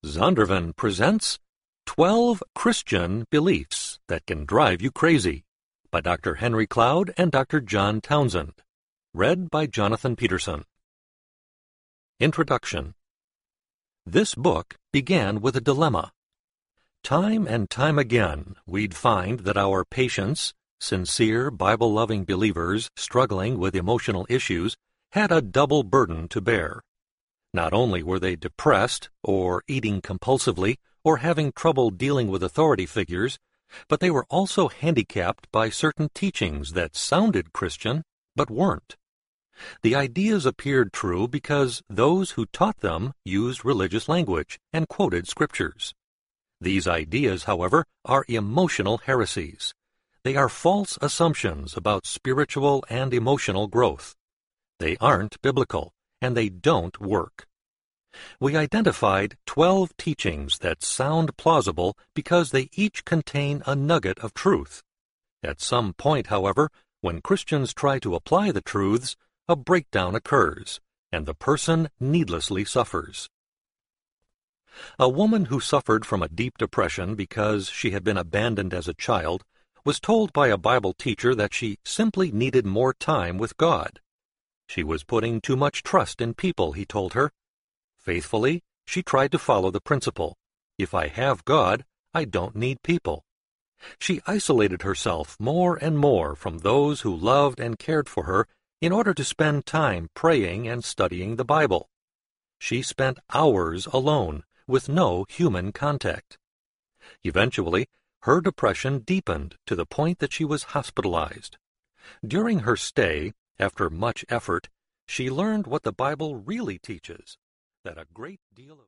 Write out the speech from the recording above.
Zondervan presents 12 Christian Beliefs That Can Drive You Crazy by Dr. Henry Cloud and Dr. John Townsend. Read by Jonathan Peterson. Introduction. This book began with a dilemma. Time and time again, we'd find that our patients, sincere, Bible-loving believers struggling with emotional issues, had a double burden to bear. Not only were they depressed, or eating compulsively, or having trouble dealing with authority figures, but they were also handicapped by certain teachings that sounded Christian, but weren't. The ideas appeared true because those who taught them used religious language and quoted scriptures. These ideas, however, are emotional heresies. They are false assumptions about spiritual and emotional growth. They aren't biblical, and they don't work. We identified 12 teachings that sound plausible because they each contain a nugget of truth. At some point, however, when Christians try to apply the truths, a breakdown occurs, and the person needlessly suffers. A woman who suffered from a deep depression because she had been abandoned as a child was told by a Bible teacher that she simply needed more time with God. She was putting too much trust in people, he told her. Faithfully, she tried to follow the principle, if I have God, I don't need people. She isolated herself more and more from those who loved and cared for her in order to spend time praying and studying the Bible. She spent hours alone, with no human contact. Eventually, her depression deepened to the point that she was hospitalized. During her stay, after much effort, she learned what the Bible really teaches, that a great deal of